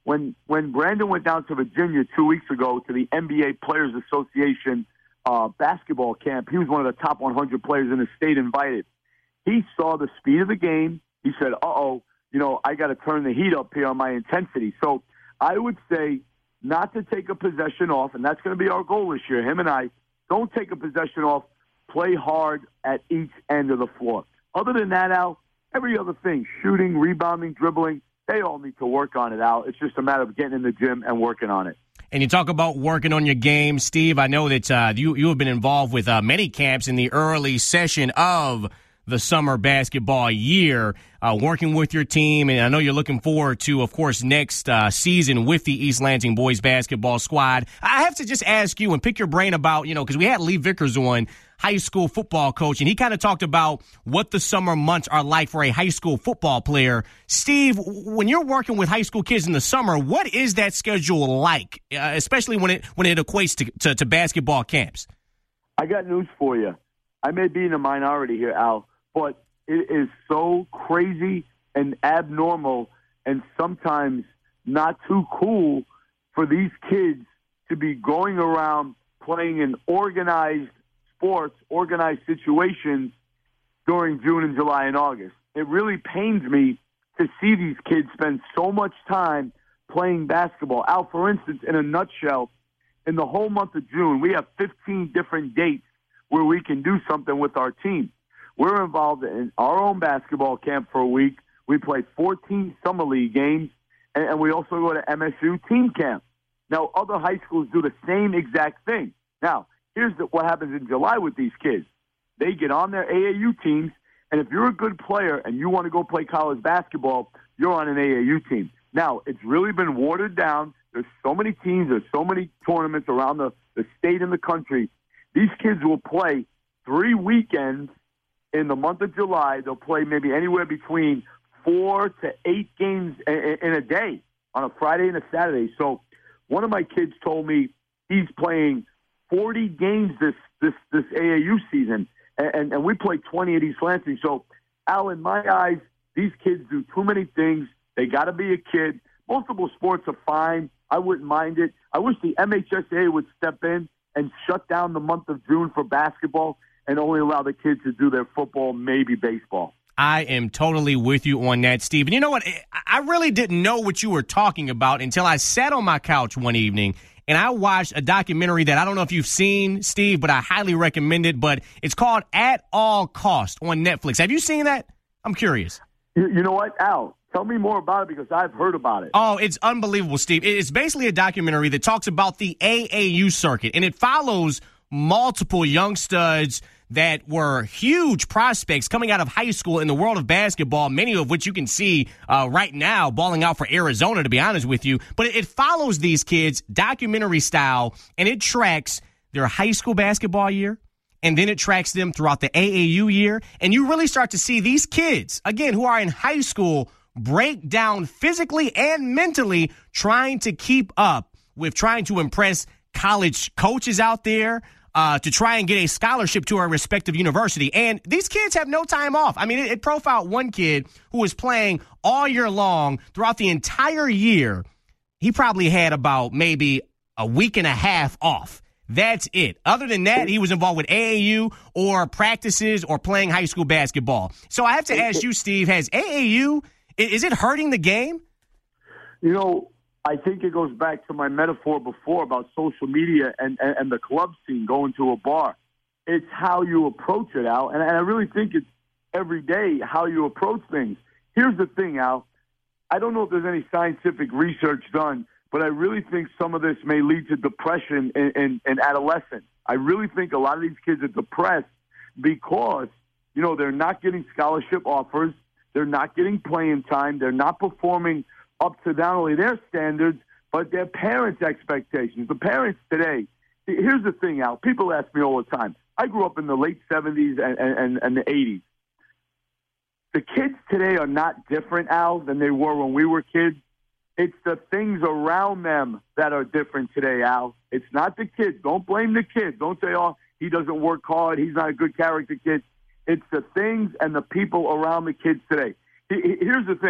when Brandon went down to Virginia 2 weeks ago to the NBA Players Association basketball camp, he was one of the top 100 players in the state invited. He saw the speed of the game. He said, I got to turn the heat up here on my intensity. So I would say not to take a possession off, and that's going to be our goal this year, him and I. Don't take a possession off. Play hard at each end of the floor. Other than that, Al, every other thing, shooting, rebounding, dribbling, they all need to work on it, Al. It's just a matter of getting in the gym and working on it. And you talk about working on your game, Steve. I know that you have been involved with many camps in the early session of the summer basketball year, working with your team. And I know you're looking forward to, of course, next season with the East Lansing boys basketball squad. I have to just ask you and pick your brain about, because we had Lee Vickers on, high school football coach, and he kind of talked about what the summer months are like for a high school football player. Steve, when you're working with high school kids in the summer, what is that schedule like, especially when it equates to basketball camps? I got news for you. I may be in a minority here, Al, but it is so crazy and abnormal and sometimes not too cool for these kids to be going around playing in organized sports, organized situations during June and July and August. It really pains me to see these kids spend so much time playing basketball. Al, for instance, in a nutshell, in the whole month of June, we have 15 different dates where we can do something with our team. We're involved in our own basketball camp for a week. We play 14 summer league games, and we also go to MSU team camp. Now, other high schools do the same exact thing. Now, here's what happens in July with these kids. They get on their AAU teams, and if you're a good player and you want to go play college basketball, you're on an AAU team. Now, it's really been watered down. There's so many teams. There's so many tournaments around the state and the country. These kids will play 3 weekends in the month of July. They'll play maybe anywhere between 4 to 8 games in a day on a Friday and a Saturday. So one of my kids told me he's playing 40 games this AAU season, and we play 20 at East Lansing. So, Al, in my eyes, these kids do too many things. They got to be a kid. Multiple sports are fine. I wouldn't mind it. I wish the MHSAA would step in and shut down the month of June for basketball and only allow the kids to do their football, maybe baseball. I am totally with you on that, Steve. And you know what? I really didn't know what you were talking about until I sat on my couch one evening and I watched a documentary that I don't know if you've seen, Steve, but I highly recommend it. But it's called At All Cost on Netflix. Have you seen that? I'm curious. You know what, Al? Tell me more about it because I've heard about it. Oh, it's unbelievable, Steve. It's basically a documentary that talks about the AAU circuit, and it follows multiple young studs that were huge prospects coming out of high school in the world of basketball, many of which you can see right now balling out for Arizona, to be honest with you. But it follows these kids documentary style, and it tracks their high school basketball year, and then it tracks them throughout the AAU year. And you really start to see these kids, again, who are in high school, break down physically and mentally trying to keep up with trying to impress college coaches out there, to try and get a scholarship to a respective university. And these kids have no time off. I mean, it profiled one kid who was playing all year long throughout the entire year. He probably had about maybe a week and a half off. That's it. Other than that, he was involved with AAU or practices or playing high school basketball. So I have to ask you, Steve, has AAU, is it hurting the game? You know, I think it goes back to my metaphor before about social media and the club scene, going to a bar. It's how you approach it, Al, and I really think it's every day how you approach things. Here's the thing, Al. I don't know if there's any scientific research done, but I really think some of this may lead to depression in adolescence. I really think a lot of these kids are depressed because, you know, they're not getting scholarship offers, they're not getting playing time, they're not performing up to not only their standards, but their parents' expectations. The parents today, here's the thing, Al. People ask me all the time. I grew up in the late 70s and the 80s. The kids today are not different, Al, than they were when we were kids. It's the things around them that are different today, Al. It's not the kids. Don't blame the kids. Don't say, oh, he doesn't work hard, he's not a good character kid. It's the things and the people around the kids today. Here's the thing.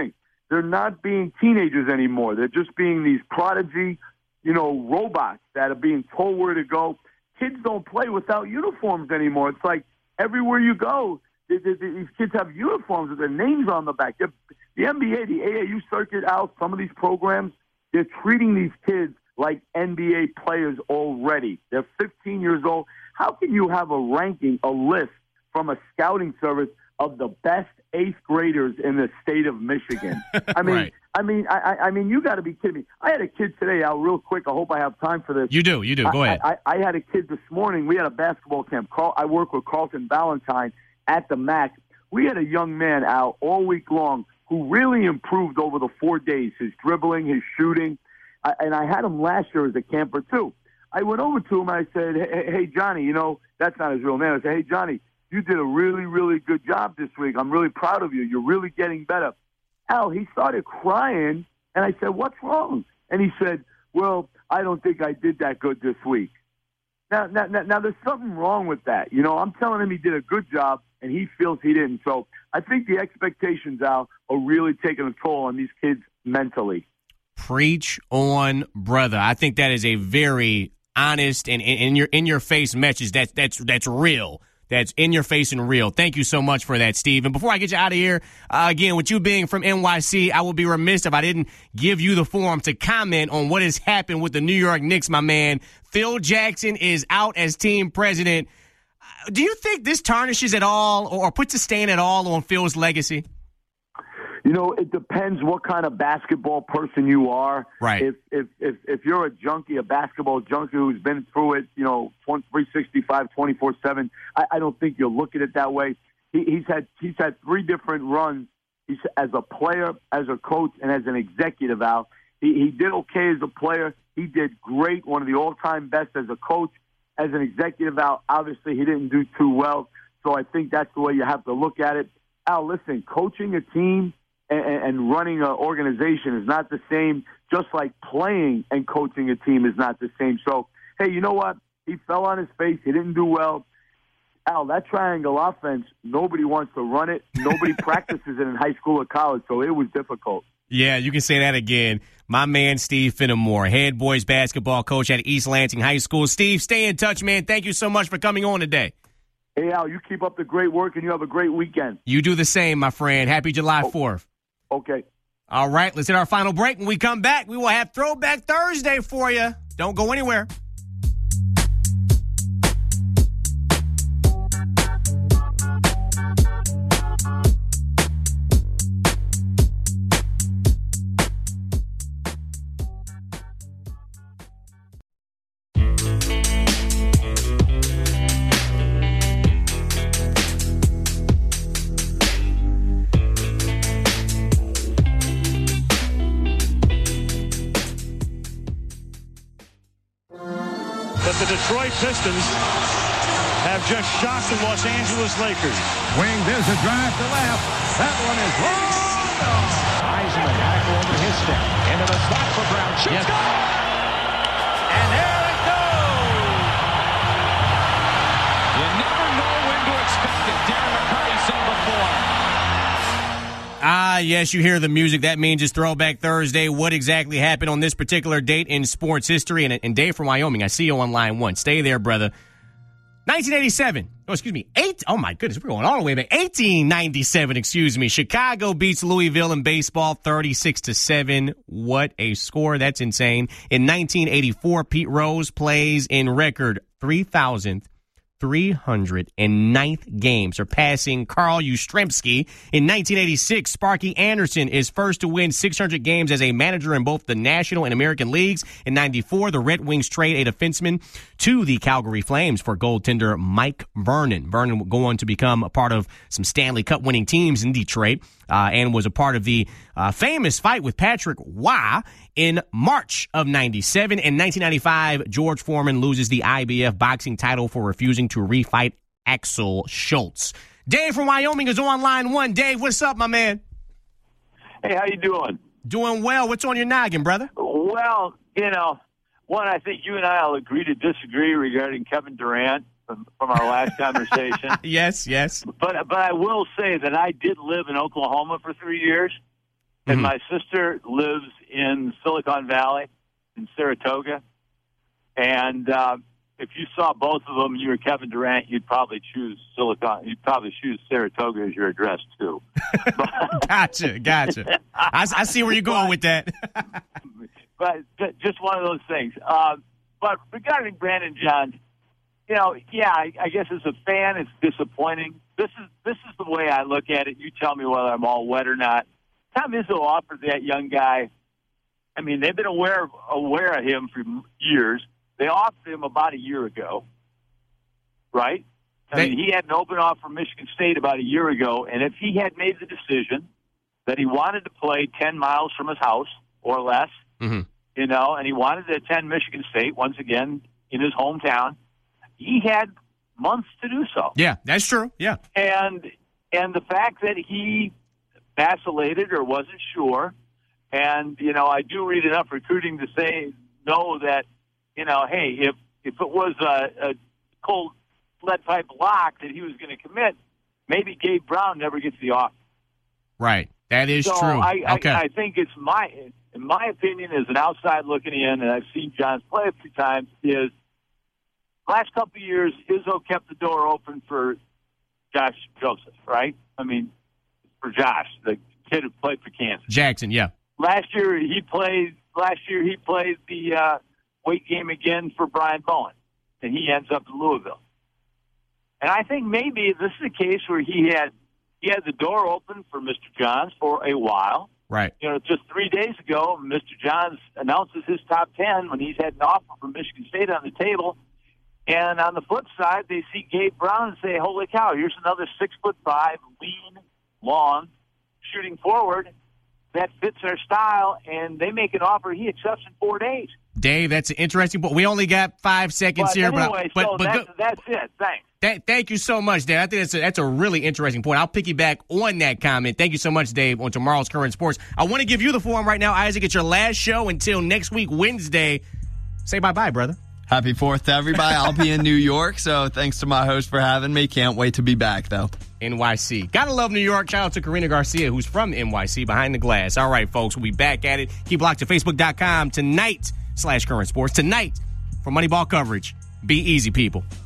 they're not being teenagers anymore. They're just being these prodigy, robots that are being told where to go. Kids don't play without uniforms anymore. It's like everywhere you go, these kids have uniforms with their names on the back. The NBA, the AAU circuit out, some of these programs, they're treating these kids like NBA players already. They're 15 years old. How can you have a ranking, a list from a scouting service of the best 8th graders in the state of Michigan? I mean, right. I mean, you got to be kidding me. I had a kid today, Al, real quick. I hope I have time for this. You do. Go ahead. I had a kid this morning. We had a basketball camp. I work with Carlton Valentine at the MAC. We had a young man, Al, all week long who really improved over the 4 days, his dribbling, his shooting. And I had him last year as a camper, too. I went over to him and I said, hey, Johnny, that's not his real name. I said, hey, Johnny, you did a really, really good job this week. I'm really proud of you. You're really getting better. Al, he started crying, and I said, what's wrong? And he said, well, I don't think I did that good this week. Now, there's something wrong with that. I'm telling him he did a good job, and he feels he didn't. So I think the expectations, Al, are really taking a toll on these kids mentally. Preach on, brother. I think that is a very honest and in your face message. That's real. That's in your face and real. Thank you so much for that, Steve. And before I get you out of here, again, with you being from NYC, I would be remiss if I didn't give you the forum to comment on what has happened with the New York Knicks, my man. Phil Jackson is out as team president. Do you think this tarnishes at all or puts a stain at all on Phil's legacy? It depends what kind of basketball person you are. Right. If you're a junkie, a basketball junkie who's been through it, 365, 24/7, I don't think you'll look at it that way. He's had 3 different runs. He's as a player, as a coach, and as an executive, Al. He did okay as a player. He did great, one of the all-time best as a coach. As an executive, Al, obviously he didn't do too well. So I think that's the way you have to look at it. Al, listen, coaching a team and running an organization is not the same, just like playing and coaching a team is not the same. So, hey, you know what? He fell on his face. He didn't do well. Al, that triangle offense, nobody wants to run it. Nobody practices it in high school or college, so it was difficult. Yeah, you can say that again. My man, Steve Fenimore, head boys basketball coach at East Lansing High School. Steve, stay in touch, man. Thank you so much for coming on today. Hey, Al, you keep up the great work, and you have a great weekend. You do the same, my friend. Happy July 4th. Okay. All right, let's hit our final break. When we come back, we will have Throwback Thursday for you. Don't go anywhere. The Detroit Pistons have just shocked the Los Angeles Lakers. Wing, there's a drive to left. That one is long. Heisman back over his step. Into the spot for Brown. Shoots good. And there it goes. You never know when to expect it. Darren McCarty said before. Ah, yes, you hear the music. That means it's Throwback Thursday. What exactly happened on this particular date in sports history? And Dave from Wyoming, I see you on line 1. Stay there, brother. 1987. Oh, excuse me. Oh, my goodness. We're going all the way back. 1897, excuse me. Chicago beats Louisville in baseball 36-7. What a score. That's insane. In 1984, Pete Rose plays in record 3,309th game, surpassing Carl Yastrzemski. In 1986, Sparky Anderson is first to win 600 games as a manager in both the National and American Leagues. In 94, the Red Wings trade a defenseman to the Calgary Flames for goaltender Mike Vernon. Vernon will go on to become a part of some Stanley Cup winning teams in Detroit and was a part of the famous fight with Patrick Waugh in March of 97. In 1995, George Foreman loses the IBF boxing title for refusing to refight Axel Schultz. Dave from Wyoming is on line 1. Dave, what's up, my man? Hey, how you doing? Doing well. What's on your noggin, brother? Well, one, I think you and I will agree to disagree regarding Kevin Durant from our last conversation. Yes. But I will say that I did live in Oklahoma for 3 years. And my sister lives in Silicon Valley, in Saratoga. And if you saw both of them, you were Kevin Durant, you'd probably choose Saratoga as your address too. Gotcha. I see where you're going with that. But just one of those things. But regarding Brandon Johns, I guess as a fan, it's disappointing. This is the way I look at it. You tell me whether I'm all wet or not. Tom Izzo offered that young guy. I mean, they've been aware of him for years. They offered him about a year ago, right? I mean, he had an open offer from Michigan State about a year ago, and if he had made the decision that he wanted to play 10 miles from his house or less, and he wanted to attend Michigan State, once again, in his hometown, he had months to do so. Yeah, that's true, yeah. And the fact that he vacillated or wasn't sure, and, I do read enough recruiting to know that, hey, if it was a cold lead pipe lock that he was going to commit, maybe Gabe Brown never gets the offer. Right. That is true. I think it's in my opinion, as an outside looking in, and I've seen Johns play a few times, is last couple of years, Izzo kept the door open for Josh Joseph, right? I mean, for Josh, the kid who played for Kansas. Jackson, yeah. Last year he played the weight game again for Brian Bowen, and he ends up in Louisville. And I think maybe this is a case where he had the door open for Mr. Johns for a while. Right. Just 3 days ago, Mr. Johns announces his top 10 when he's had an offer from Michigan State on the table. And on the flip side, they see Gabe Brown and say, holy cow, here's another 6'5", lean, long, shooting forward that fits our style, and they make an offer he accepts in 4 days. Dave, that's an interesting point. We only got 5 seconds here. Anyway, that's it. Thanks. Thank you so much, Dave. I think that's a really interesting point. I'll piggyback on that comment. Thank you so much, Dave, on Tomorrow's Current Sports. I want to give you the forum right now, Isaac. It's your last show until next week, Wednesday. Say bye-bye, brother. Happy 4th to everybody. I'll be in New York, so thanks to my host for having me. Can't wait to be back, though. NYC. Gotta love New York. Shout out to Karina Garcia, who's from NYC, behind the glass. All right, folks, we'll be back at it. Keep locked to Facebook.com tonight /Current Sports. Tonight, for Moneyball coverage. Be easy, people.